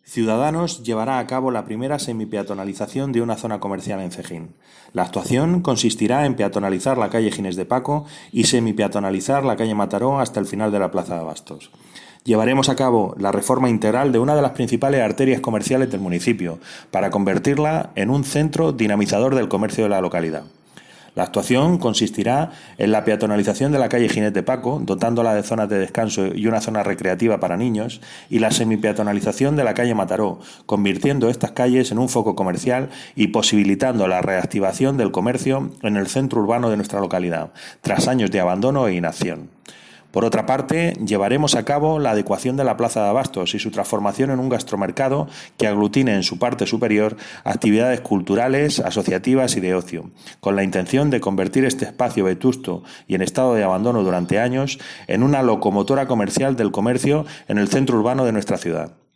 Ciudadanos llevará a cabo la primera semipeatonalización de una zona comercial en Cejín. La actuación consistirá en peatonalizar la calle Ginés de Paco y semipeatonalizar la calle Mataró hasta el final de la Plaza de Abastos. Llevaremos a cabo la reforma integral de una de las principales arterias comerciales del municipio para convertirla en un centro dinamizador del comercio de la localidad. La actuación consistirá en la peatonalización de la calle Ginés de Paco, dotándola de zonas de descanso y una zona recreativa para niños, y la semipeatonalización de la calle Mataró, convirtiendo estas calles en un foco comercial y posibilitando la reactivación del comercio en el centro urbano de nuestra localidad, tras años de abandono e inacción. Por otra parte, llevaremos a cabo la adecuación de la Plaza de Abastos y su transformación en un gastromercado que aglutine en su parte superior actividades culturales, asociativas y de ocio, con la intención de convertir este espacio vetusto y en estado de abandono durante años en una locomotora comercial del comercio en el centro urbano de nuestra ciudad.